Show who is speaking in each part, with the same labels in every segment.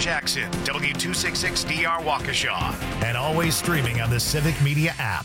Speaker 1: Jackson, W266DR Waukesha, and always streaming on the Civic Media app.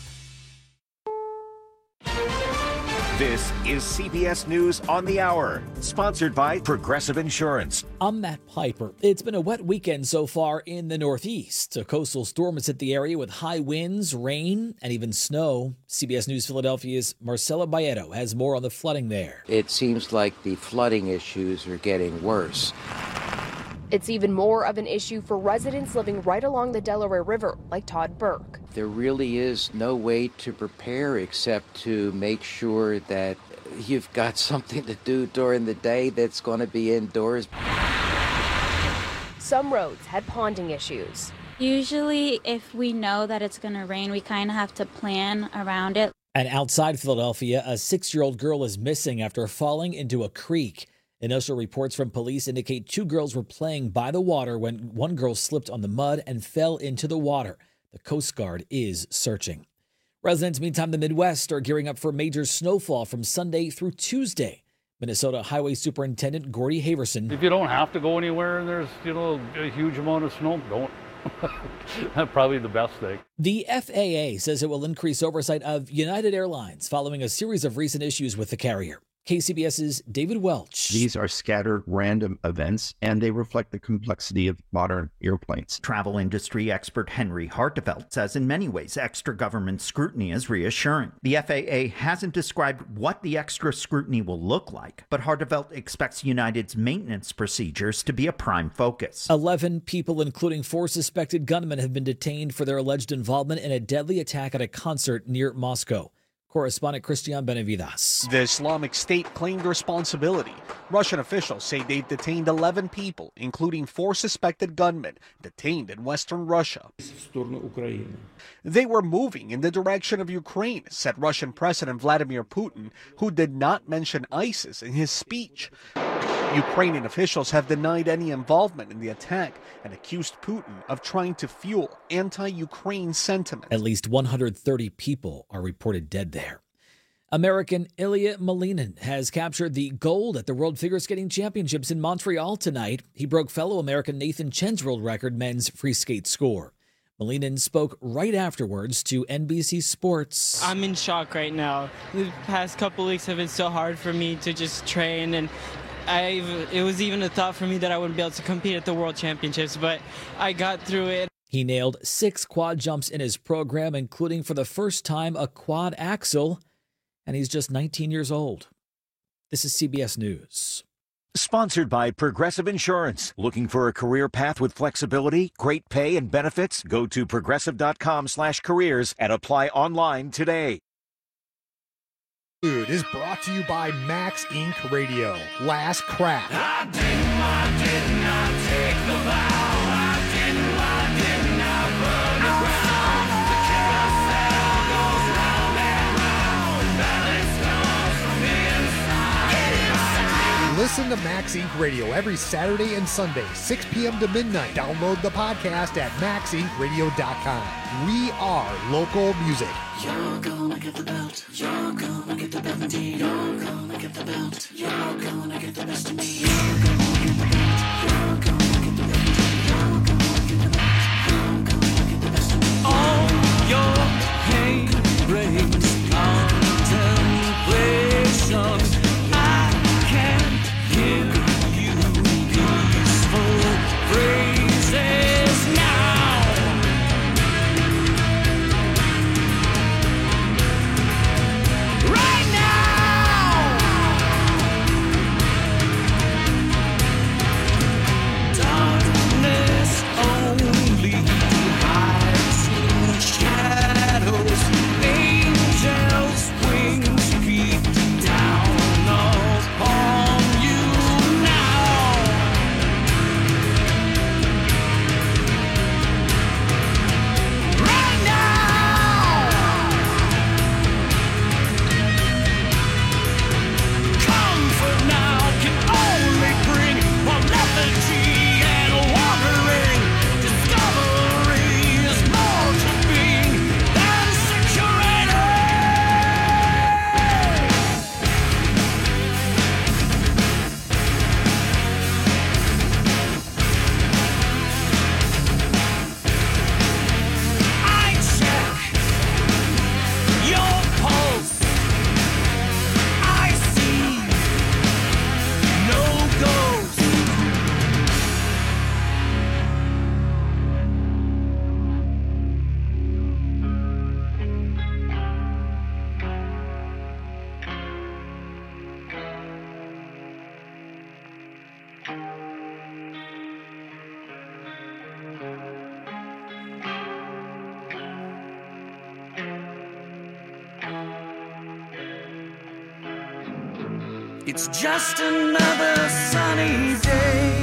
Speaker 2: This is CBS News on the Hour, sponsored by Progressive Insurance.
Speaker 3: I'm Matt Piper. It's been a wet weekend so far in the Northeast. A coastal storm has hit the area with high winds, rain, and even snow. CBS News Philadelphia's Marcela Bayeto has more on the flooding there.
Speaker 4: It seems like the flooding issues are getting worse.
Speaker 5: It's even more of an issue for residents living right along the Delaware River, like Todd Burke.
Speaker 4: There really is no way to prepare except to make sure that you've got something to do during the day that's going to be indoors.
Speaker 5: Some roads had ponding issues.
Speaker 6: Usually, if we know that it's going to rain, we kind of have to plan around it.
Speaker 3: And outside Philadelphia, a 6-year-old girl is missing after falling into a creek. Initial reports from police indicate 2 girls were playing by the water when one girl slipped on the mud and fell into the water. The Coast Guard is searching. Residents, meantime, the Midwest are gearing up for major snowfall from Sunday through Tuesday. Minnesota Highway Superintendent Gordy Haverson.
Speaker 7: If you don't have to go anywhere and there's, a huge amount of snow, don't. That's probably the best thing.
Speaker 3: The FAA says it will increase oversight of United Airlines following a series of recent issues with the carrier. KCBS's David Welch.
Speaker 8: These are scattered random events, and they reflect the complexity of modern airplanes.
Speaker 9: Travel industry expert Henry Hartevelt says in many ways extra government scrutiny is reassuring. The FAA hasn't described what the extra scrutiny will look like, but Hartevelt expects United's maintenance procedures to be a prime focus.
Speaker 3: 11 people, including 4 suspected gunmen, have been detained for their alleged involvement in a deadly attack at a concert near Moscow. Correspondent Christian Benavides.
Speaker 10: The Islamic State claimed responsibility. Russian officials say they've detained 11 people, including 4 suspected gunmen detained in western Russia. They were moving in the direction of Ukraine, said Russian President Vladimir Putin, who did not mention ISIS in his speech. Ukrainian officials have denied any involvement in the attack and accused Putin of trying to fuel anti-Ukraine sentiment.
Speaker 3: At least 130 people are reported dead there. American Ilya Malinin has captured the gold at the World Figure Skating Championships in Montreal tonight. He broke fellow American Nathan Chen's world record men's free skate score. Malinin spoke right afterwards to NBC Sports.
Speaker 11: I'm in shock right now. The past couple weeks have been so hard for me to just train, and it was even a thought for me that I wouldn't be able to compete at the World Championships, but I got through it.
Speaker 3: He nailed 6 quad jumps in his program, including for the first time a quad axel, and he's just 19 years old. This is CBS News.
Speaker 2: Sponsored by Progressive Insurance. Looking for a career path with flexibility, great pay, and benefits? Go to progressive.com/careers and apply online today.
Speaker 12: Is brought to you by Max Inc. Radio. Last Crack.
Speaker 13: I did not take the vow. I did not burn the ground. The carousel goes round and round. Balance comes from inside.
Speaker 12: Listen to Max Inc. Radio every Saturday and Sunday, 6 p.m. to midnight. Download the podcast at maxincradio.com. We are local music.
Speaker 13: You're gonna get the belt. You're gonna get the belt indeed. You're gonna get the belt. You're gonna get the best of me. You're gonna get the belt. You're gonna get the belt. You're gonna get the belt. You're gonna get the best of me. All your pain brings contemplation. I can hear you peaceful phrases now. It's just another sunny day.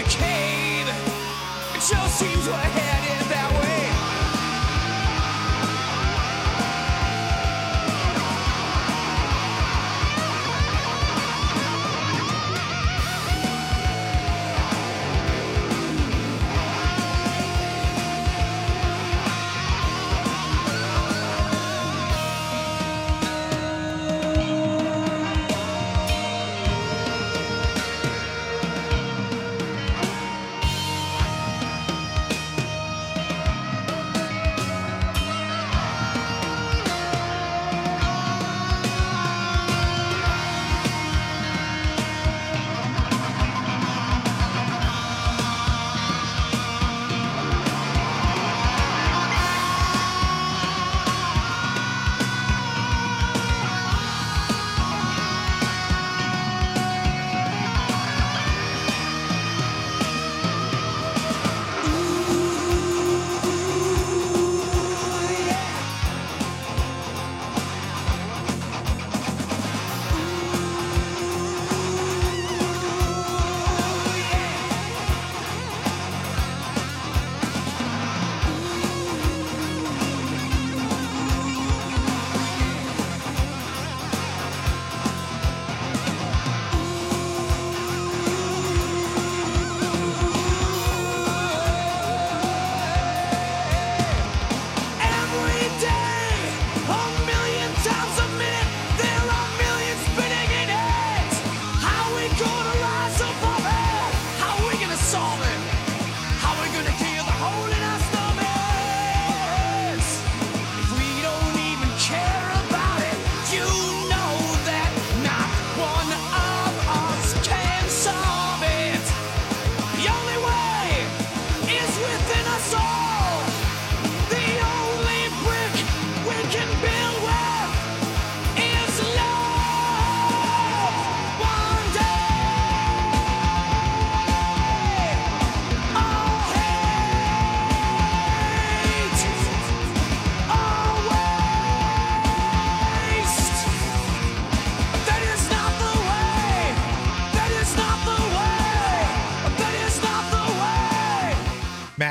Speaker 13: It sure seems we're headed that way.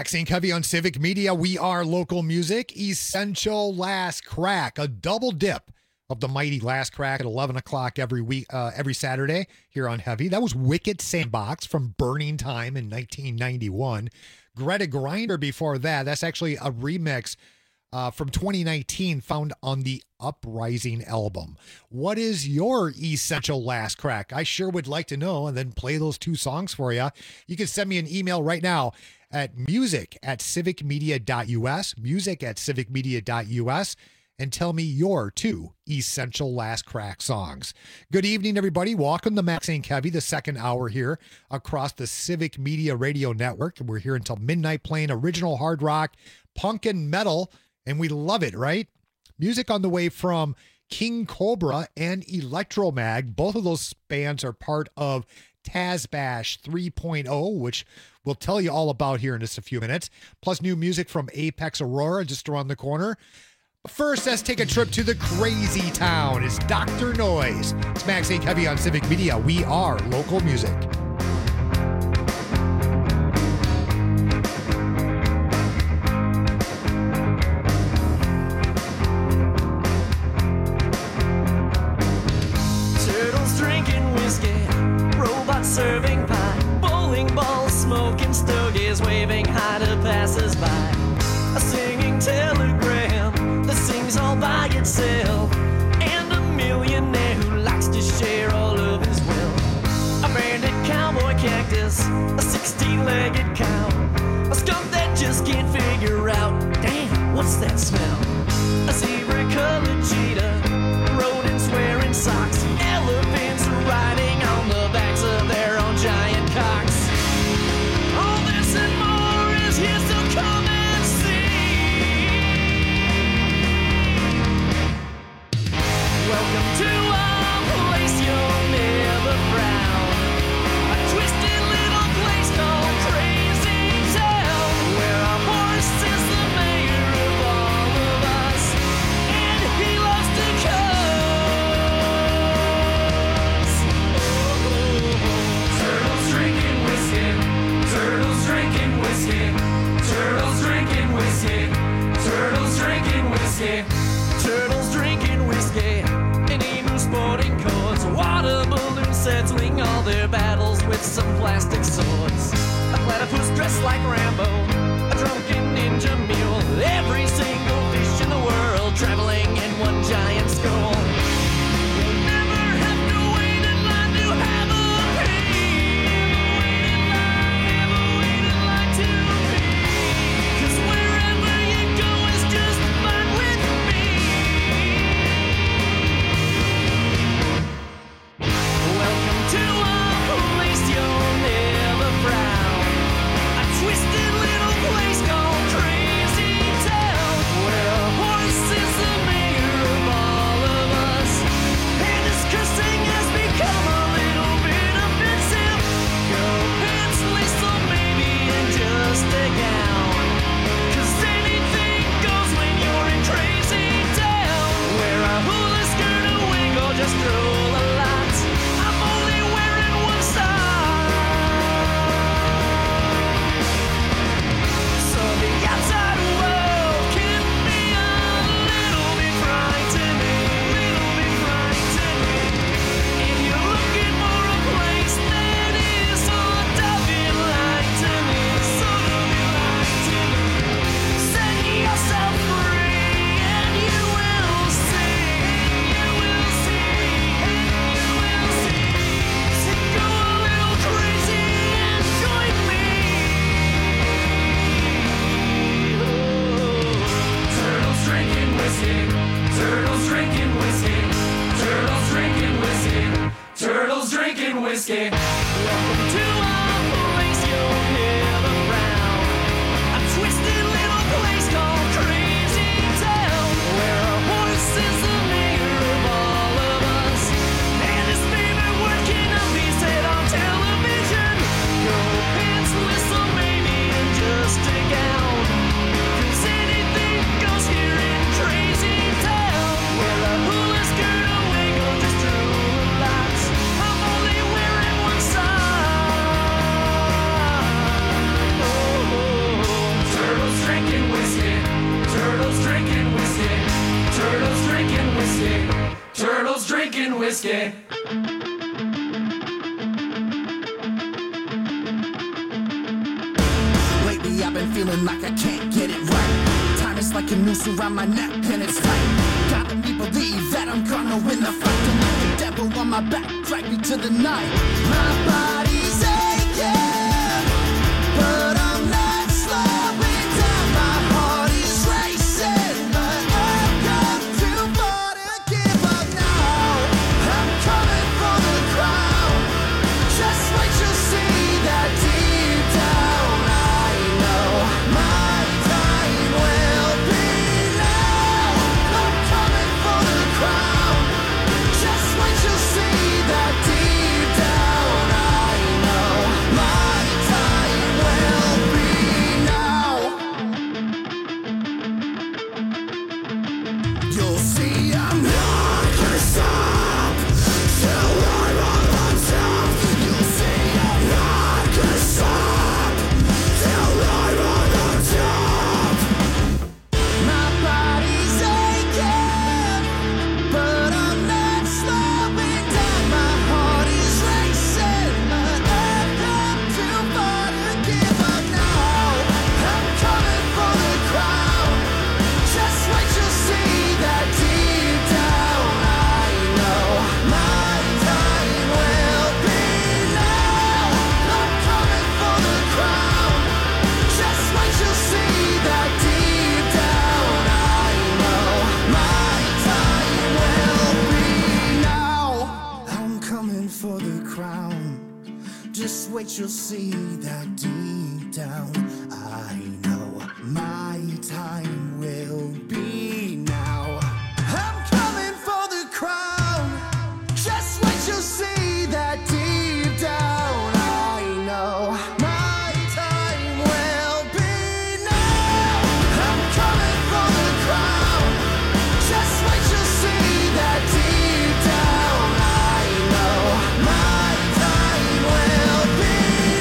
Speaker 12: Maxine Covey on Civic Media. We are local music. Essential Last Crack, a double dip of the mighty Last Crack at 11 o'clock every Saturday here on Heavy. That was Wicked Sandbox from Burning Time in 1991. Greta Grinder before that. That's actually a remix from 2019 found on the Uprising album. What is your essential last crack? I sure would like to know, and then play those two songs for you. You can send me an email right now at music@civicmedia.us, music@civicmedia.us, and tell me your two essential last crack songs. Good evening, everybody. Welcome to Maxine Covey, the second hour here across the Civic Media Radio Network. We're here until midnight playing original hard rock, punk, and metal, and we love it, right? Music on the way from King Cobra and Electromag. Both of those bands are part of Tazbash 3.0, which we'll tell you all about here in just a few minutes. Plus new music from Apex Aurora just around the corner. First, let's take a trip to the crazy town. It's Dr. Noise. It's Maxine Covey on Civic Media. We are local music.
Speaker 13: Turtles drinking whiskey, robots serving pie, bowling balls smoking stogies, waving hi to passers-by. A singing telegram that sings all by itself, and a millionaire who likes to share all of his wealth. A bandit cowboy cactus, a 16-legged cow, a skunk that just can't figure out, damn, what's that smell? A zebra-colored cheetah, rodents wearing socks, elephants riding on the backs of their own giant cocks. All this and more is here, so come and see. Welcome to a place you'll never frown, a twisted little place called Crazy Town, where our horse is the mayor of all of us, and he loves to cuss. Turtles drinking whiskey, turtles drinking whiskey, turtles drinking whiskey, turtles drinking whiskey, turtles drinking whiskey, and eating sporting codes, water balloons settling all their battles with some plastic swords. A platypus dressed like Rambo, a drunken ninja mule, every single fish in the world traveling in one giant skull. You'll never have to wait in line to have a pee. Never wait in line to pee. 'Cause wherever you go is just fine with me. Welcome to a place you'll never frown, a twisted little place called Crazy Town, where a horse is the mayor of all of us, and his cursing has become a little bit offensive. Go pantsless or maybe in just a gown, 'cause anything goes when you're in Crazy Town. Wear a hula skirt, a wig, or just roll a lot. I'm only wearing one side, so the outside world can be a little bit frightening, little bit frightening. If you're looking for a place that is sort of enlightening, sort of enlightening, set yourself free and you will see, you will see, you will see. So go a little crazy and join me. Turtles drinking whiskey, turtles drinking whiskey, turtles drinking whiskey, turtles drinking whiskey. Welcome to a place you'll never frown, a twisted little place called Crazy Town, where a horse is the mayor of all of us, and his favorite word cannot be said on television. Go pantsless or maybe in just a gown, 'cause anything goes here in Crazy Town. Wear a hula skirt, a wig, or just drool a lot. I'm only wearing one side. city.
Speaker 14: Lately I've been feeling like I can't get it right. Time is like a noose around my neck and it's tight. Gotta me believe that I'm gonna win the fight. Don't let the devil on my back drag me to the night. My body's aching, but I'm not slowing down. My heart is racing, but I've come too far to give up now. I'm coming for the crown. Just wait, you'll see that deep down. I know my time will be now. I'm coming for the crown. Just wait, you'll see that deep down. I know my time will be now. You'll see I'm not gonna stop till I'm on top. You'll see I'm not gonna stop till I'm on top. My body's aching, but I'm not slowing down. My heart is racing, but I've come too far to give up now. I'm coming for the crown. Just wait, you'll see that deep down. I know my time will be now. I'm coming for the crown. Just wait, you'll see that deep down. I know my time will be now. I'm coming for the crown. Just wait, you'll see that deep down. I know my time will be now. I'm coming for the crown. Just wait, you'll see that deep down. I know my time will be now. I'm coming for the crown. Just wait, you'll see that deep down. I know my time will be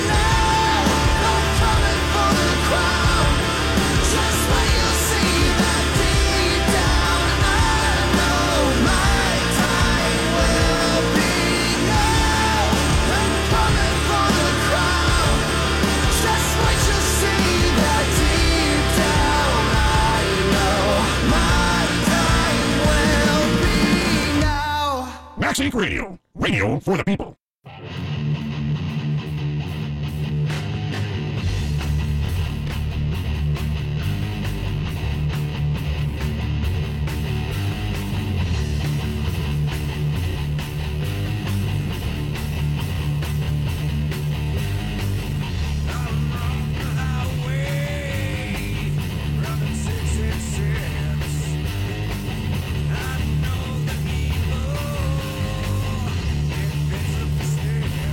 Speaker 14: now. I'm coming for the crown. Just wait, you'll see that deep down. I know my time will be now. I'm coming for the crown. Just wait, you'll see that deep down. I know my time will be now.
Speaker 15: Max Inc. Radio. Radio for the people.
Speaker 13: I know the people. If it's a mistake.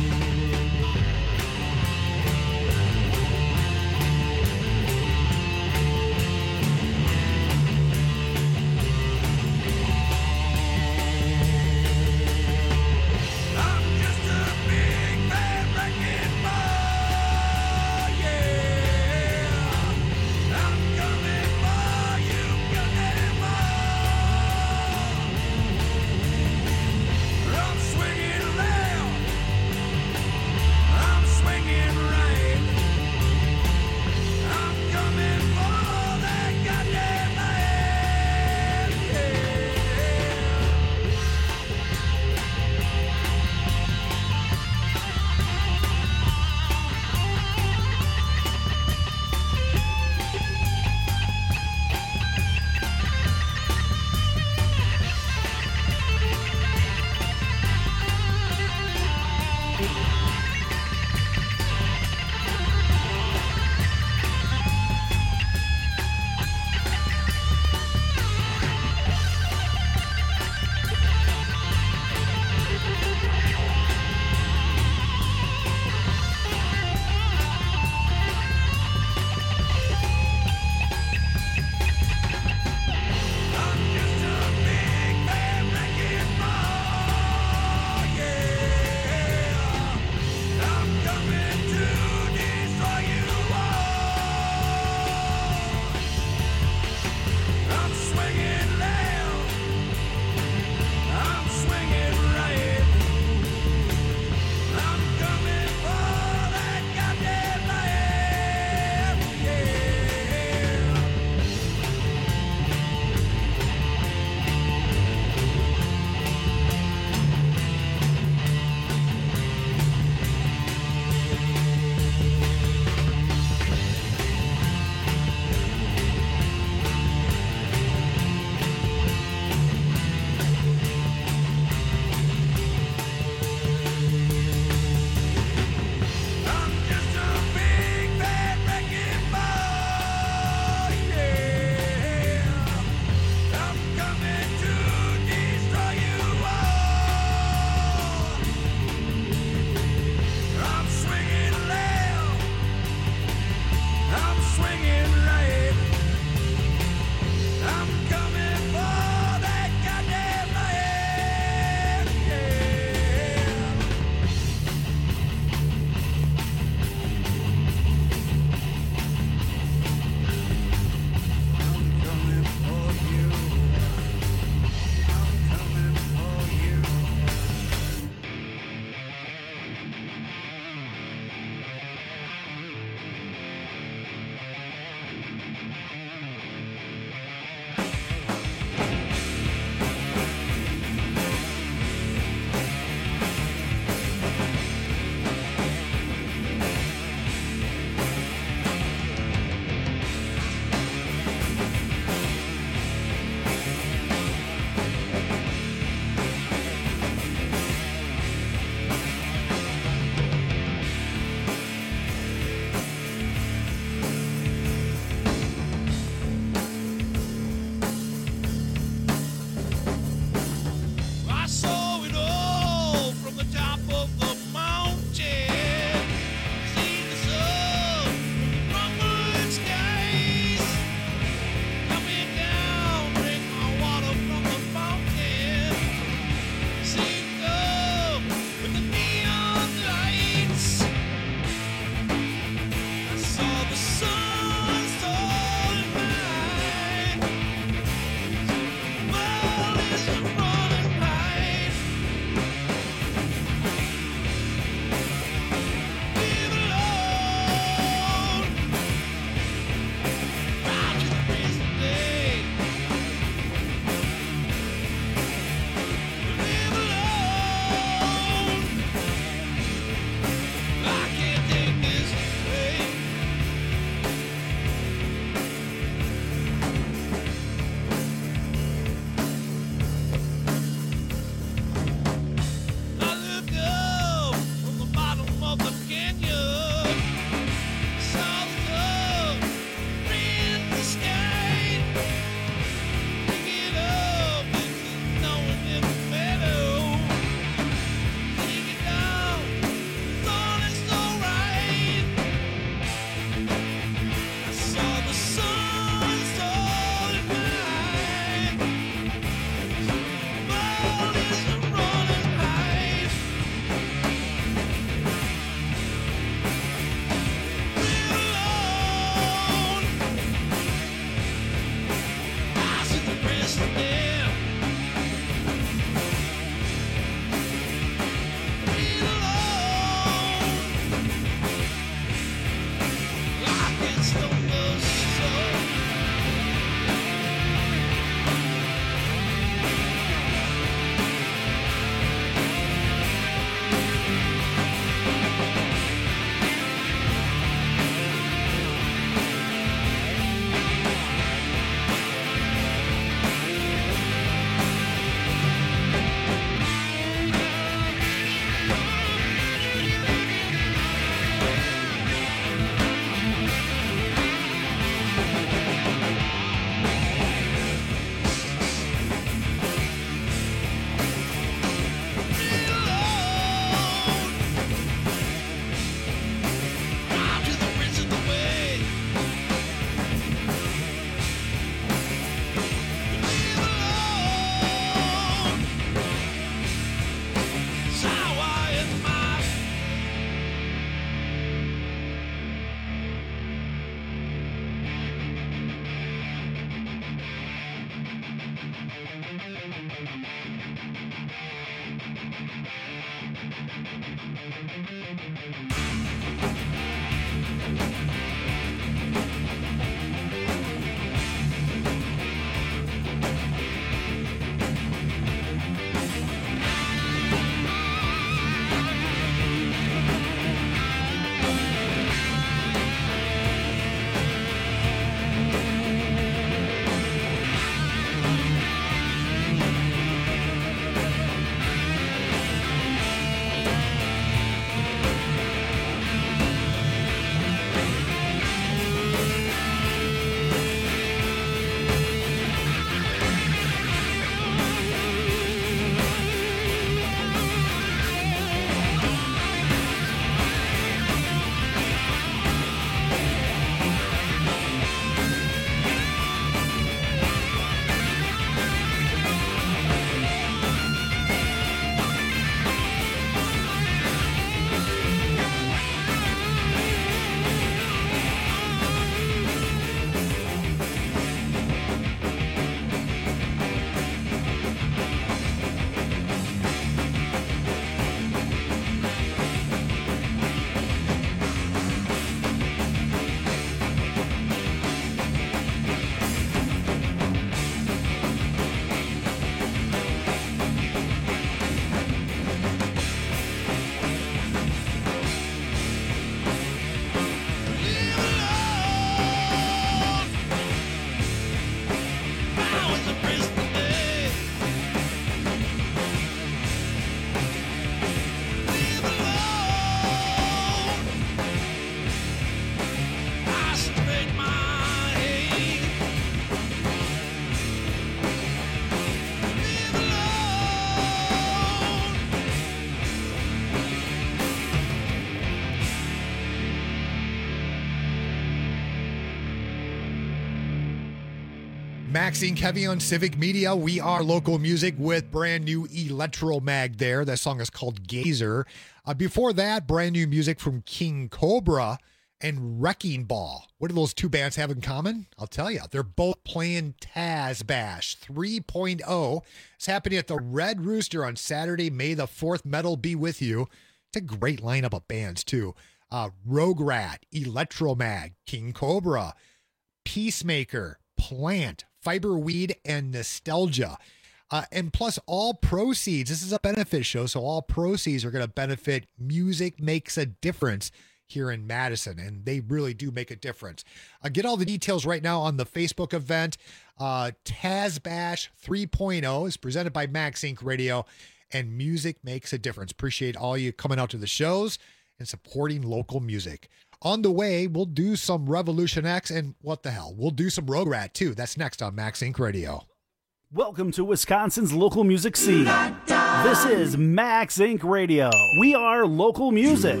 Speaker 12: Maxine Kevy on Civic Media. We are local music with brand new Electro Mag there. That song is called Gazer. Before that, brand new music from King Cobra and Wrecking Ball. What do those two bands have in common? I'll tell you. They're both playing Taz Bash 3.0. It's happening at the Red Rooster on Saturday, May the 4th. Metal be with you. It's a great lineup of bands, too. Rogue Rat, Electro Mag, King Cobra, Peacemaker, Plant, Fiberweed, and Nostalgia. And plus all proceeds, this is a benefit show, so all proceeds are going to benefit Music Makes a Difference here in Madison, and they really do make a difference. Get all the details right now on the Facebook event. Taz Bash 3.0 is presented by Max Inc. Radio, and Music Makes a Difference. Appreciate all you coming out to the shows and supporting local music. On the way, we'll do some Revolution X, and what the hell, we'll do some Rogue Rat too. That's next on Max Inc. Radio.
Speaker 16: Welcome to Wisconsin's local music scene. This is Max Inc. Radio. We are local music.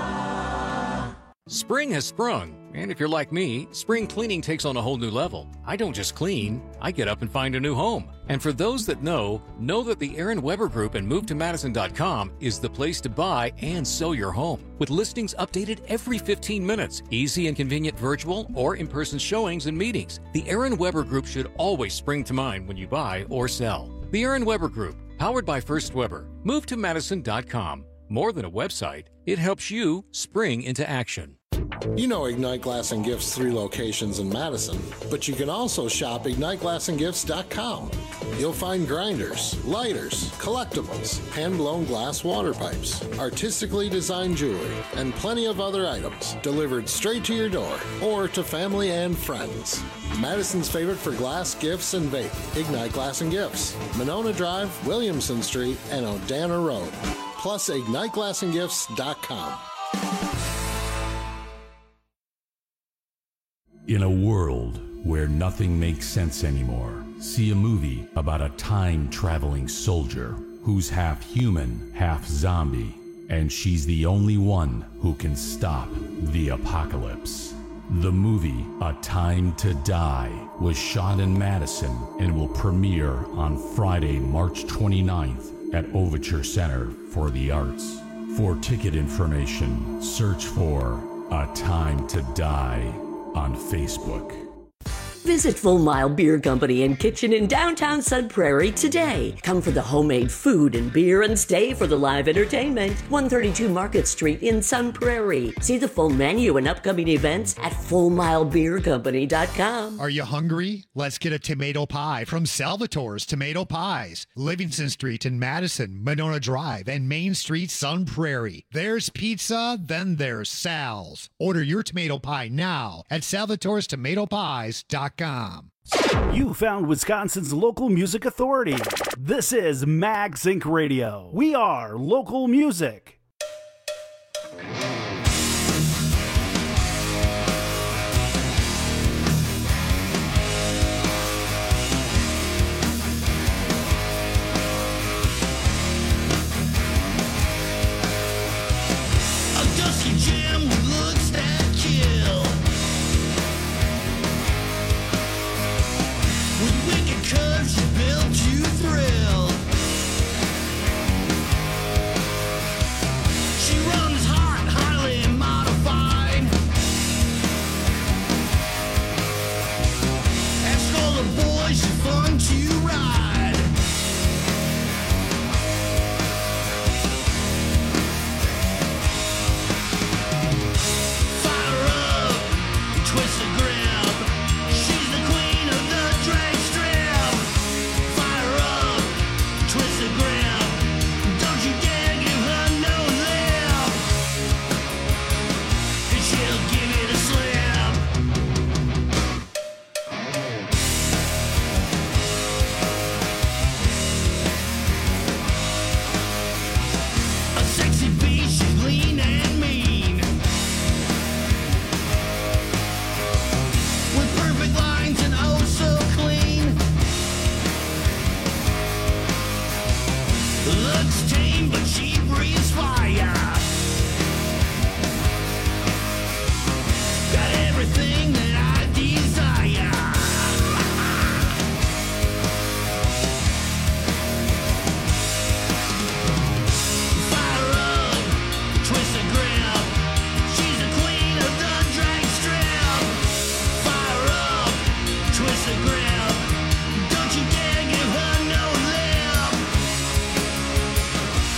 Speaker 17: Spring has sprung, and if you're like me, spring cleaning takes on a whole new level. I don't just clean, I get up and find a new home. And for those that know that the Aaron Weber Group and MoveToMadison.com is the place to buy and sell your home. With listings updated every 15 minutes, easy and convenient virtual or in-person showings and meetings, the Aaron Weber Group should always spring to mind when you buy or sell. The Aaron Weber Group, powered by First Weber. MoveToMadison.com. More than a website, it helps you spring into action.
Speaker 18: You know Ignite Glass and Gifts 3 locations in Madison, but you can also shop IgniteGlassandGifts.com. You'll find grinders, lighters, collectibles, hand-blown glass water pipes, artistically designed jewelry, and plenty of other items delivered straight to your door or to family and friends. Madison's favorite for glass, gifts, and vape, Ignite Glass and Gifts, Monona Drive, Williamson Street, and Odana Road. Plus IgniteGlassandGifts.com.
Speaker 19: In a world where nothing makes sense anymore, see a movie about a time-traveling soldier who's half human, half zombie, and she's the only one who can stop the apocalypse. The movie A Time to Die was shot in Madison and will premiere on Friday, March 29th at Overture Center for the Arts. For ticket information, search for A Time to Die on Facebook.
Speaker 20: Visit Full Mile Beer Company and Kitchen in downtown Sun Prairie today. Come for the homemade food and beer and stay for the live entertainment. 132 Market Street in Sun Prairie. See the full menu and upcoming events at FullMileBeerCompany.com.
Speaker 12: Are you hungry? Let's get a tomato pie from Salvatore's Tomato Pies. Livingston Street in Madison, Monona Drive, and Main Street, Sun Prairie. There's pizza, then there's Sal's. Order your tomato pie now at Salvatore'sTomatoPies.com.
Speaker 16: You found Wisconsin's local music authority. This is Max Inc. Radio. We are local music.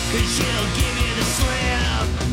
Speaker 14: 'cause she'll give you the slip.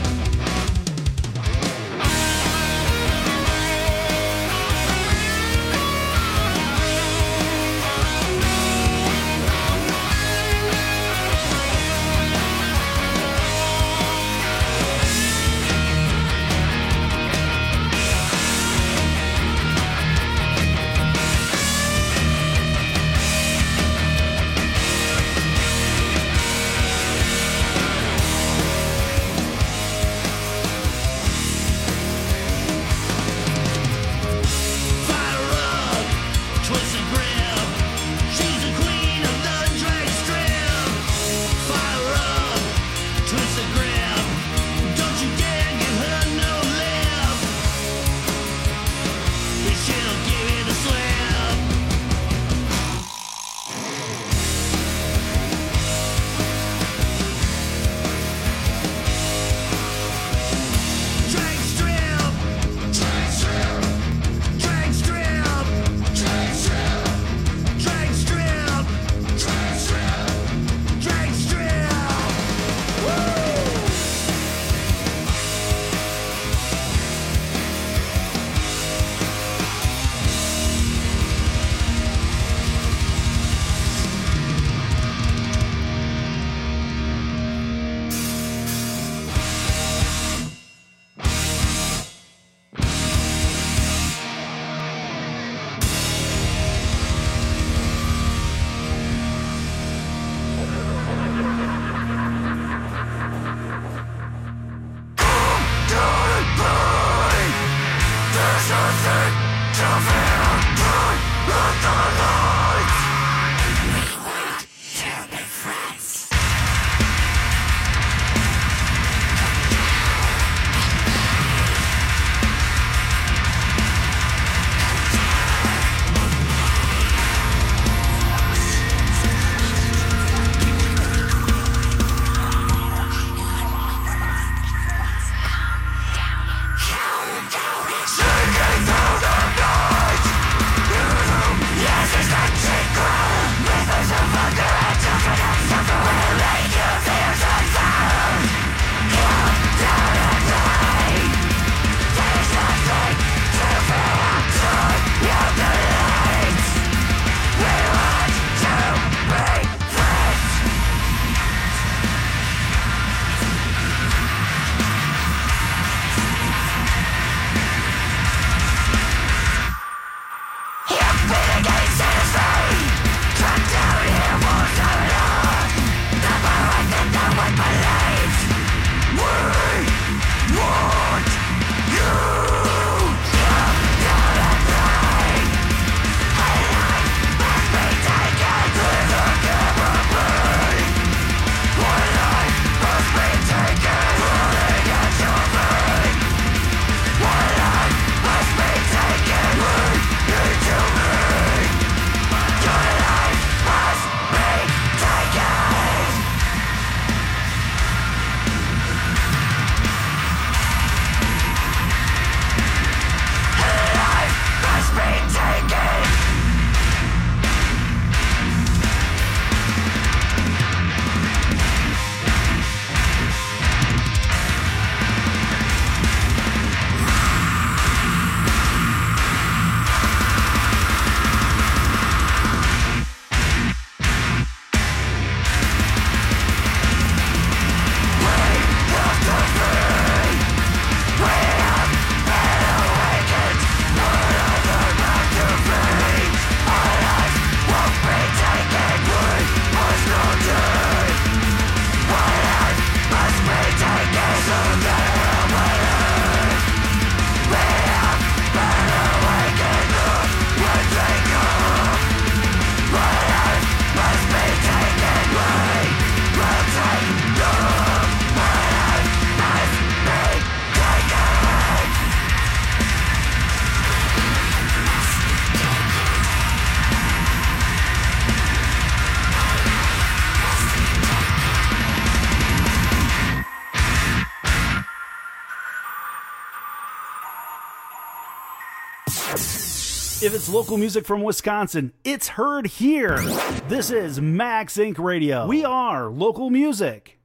Speaker 16: If it's local music from Wisconsin, it's heard here. This is Max Inc. Radio. We are local music.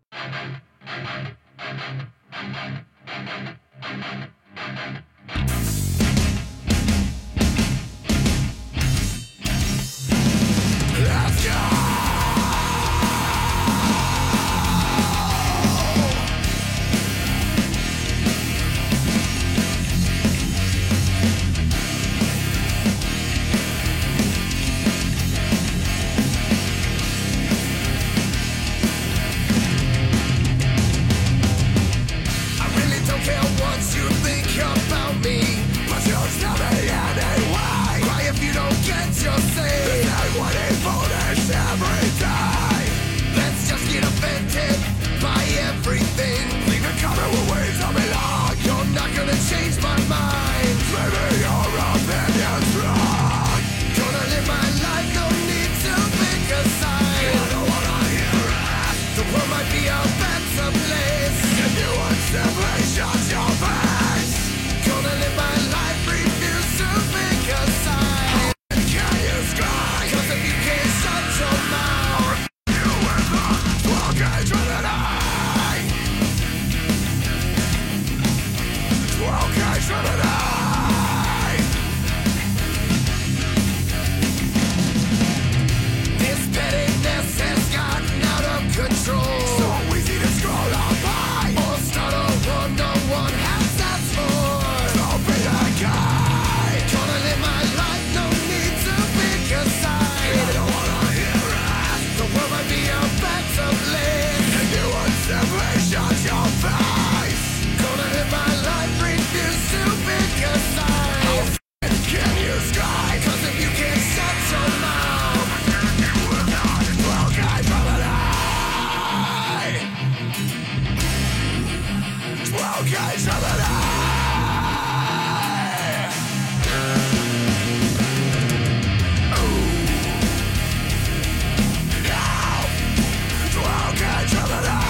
Speaker 14: Let's go! Change my mind. Maybe your opinion's wrong. Gonna live my life, no need to pick a side. I don't wanna hear it. The world might be a better place if you would simply shut your face. Gonna live my life, refuse to pick a side. Can you scry? 'Cause if you can't shut your mouth, you will not walk into the night. Okay, from the night. This pettiness has gotten out of control. So easy to scroll on by or start a war no one has asked for. Don't be that guy. Gonna live my life, no need to pick a side. I don't wanna hear it. The world might be a better place if you would simply shut your face. Gonna live my life, refuse to pick a side. How can you scry? 'Cause if you can't shut your mouth, you will not walk out from the night. Walk out from the night. Walk out from the night.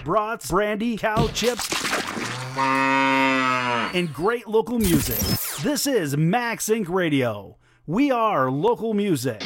Speaker 16: brats, brandy, cow chips, and great local music. This is Max Inc. Radio. We are local music.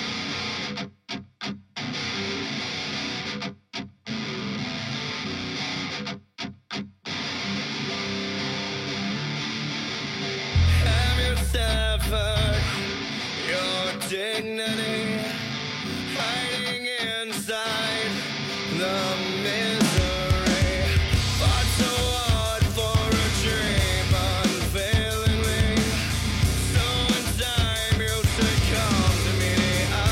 Speaker 14: Have you suffered your dignity, hiding inside the misery? Fought so hard for a dream unfailingly, so in time you'll succumb to me. I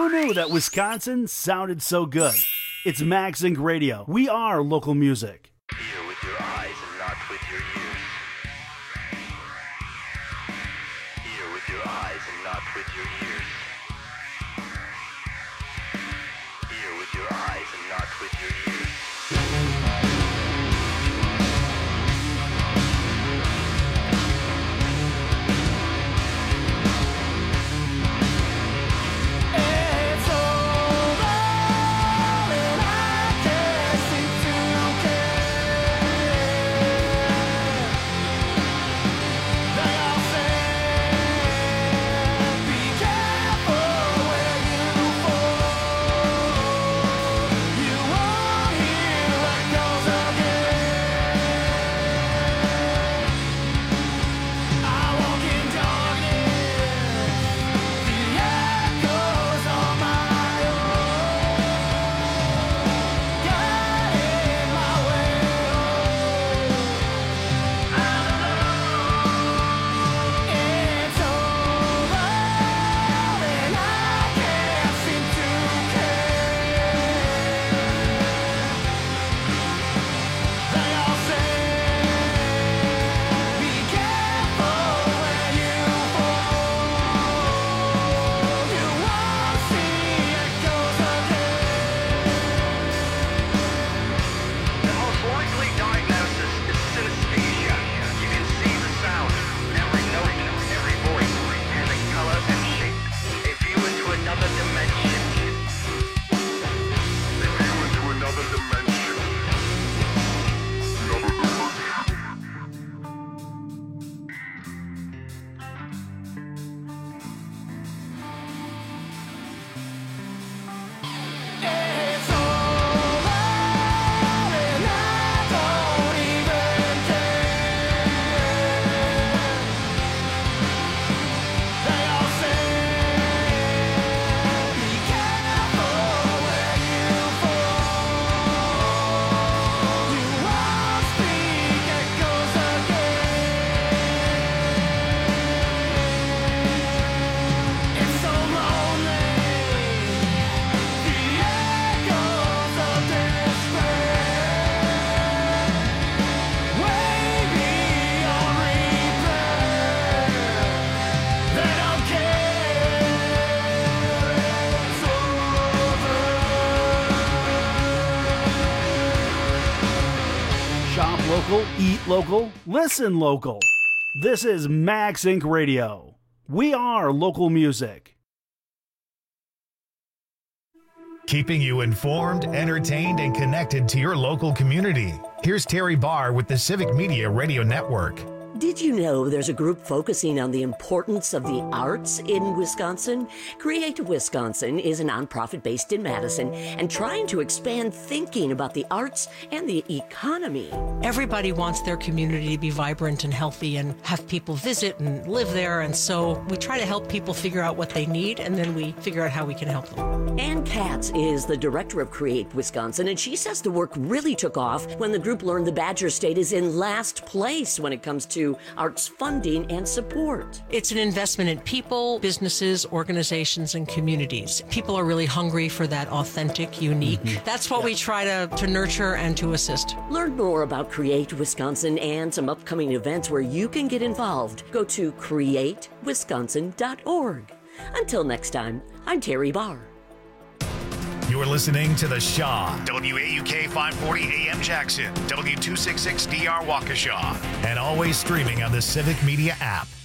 Speaker 16: Who knew that Wisconsin sounded so good? It's MagZinc Radio. We are local music.
Speaker 14: Hear with your eyes and not with your ears. Hear with your eyes and not with your ears. Hear with your eyes and not with your ears.
Speaker 16: Local, eat local, listen local. This is MagZinc Radio. We are local music.
Speaker 1: Keeping you informed, entertained, and connected to your local community. Here's Terry Barr with the Civic Media Radio Network.
Speaker 20: Did you know there's a group focusing on the importance of the arts in Wisconsin? Create Wisconsin is a nonprofit based in Madison and trying to expand thinking about the arts and the economy.
Speaker 21: Everybody wants their community to be vibrant and healthy and have people visit and live there, and so we try to help people figure out what they need, and then we figure out how we can help them.
Speaker 20: Ann Katz is the director of Create Wisconsin, and she says the work really took off when the group learned the Badger State is in last place when it comes to arts funding and support.
Speaker 21: It's an investment in people, businesses, organizations, and communities. People are really hungry for that authentic, unique. That's what we try to nurture and to assist.
Speaker 20: Learn more about Create Wisconsin and some upcoming events where you can get involved. Go to createwisconsin.org. Until next time, I'm Terry Barr.
Speaker 1: You're listening to The Shaw, WAUK 540 AM Jackson, W266DR Waukesha, and always streaming on the Civic Media app.